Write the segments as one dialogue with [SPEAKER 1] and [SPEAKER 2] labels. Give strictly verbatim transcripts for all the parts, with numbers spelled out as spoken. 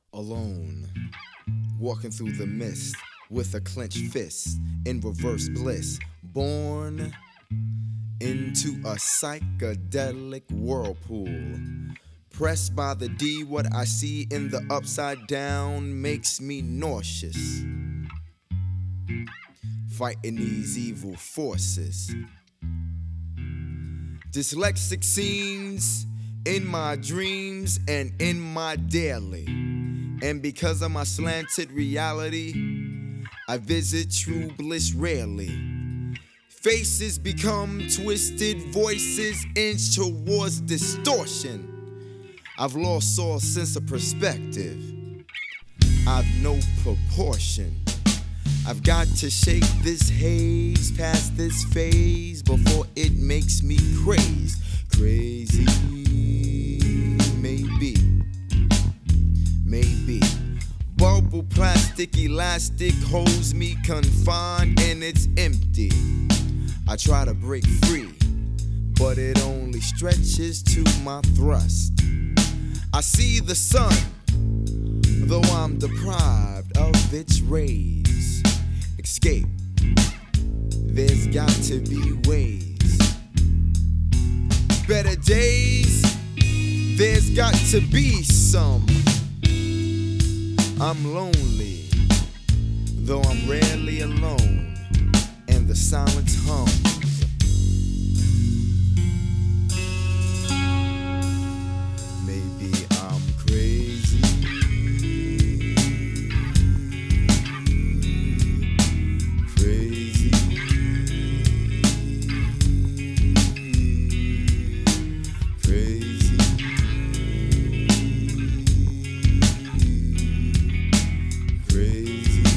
[SPEAKER 1] Alone, walking through the mist with a clenched fist in reverse bliss, born into a psychedelic whirlpool. Pressed by the D, what I see in the upside down makes me nauseous. Fighting these evil forces. Dyslexic scenes in my dreams and in my daily. And because of my slanted reality, I visit true bliss rarely. Faces become twisted, voices inch towards distortion. I've lost all sense of perspective. I've no proportion. I've got to shake this haze past this phase before it makes me crazy. Crazy, maybe, maybe. Bubble plastic elastic holds me confined and it's empty. I try to break free, but it only stretches to my thrust. I see the sun, though I'm deprived of its rays. Escape, there's got to be ways. Better days, there's got to be some. I'm lonely, though I'm rarely alone, and the silence hums. Maybe I'm crazy. Crazy. Crazy. Crazy.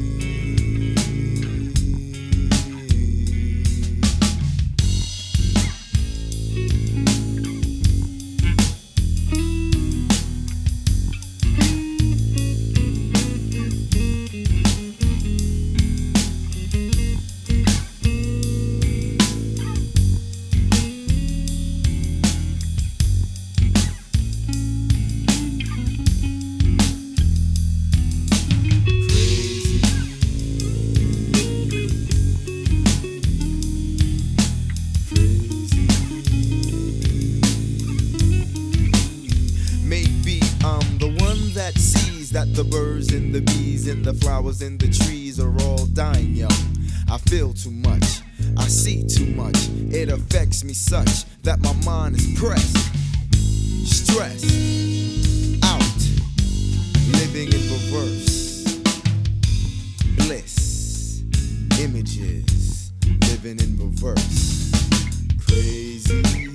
[SPEAKER 1] That sees that the birds and the bees and the flowers and the trees are all dying young. I feel too much, I see too much. It affects me such that my mind is pressed, stressed out, living in reverse bliss, images living in reverse. Crazy.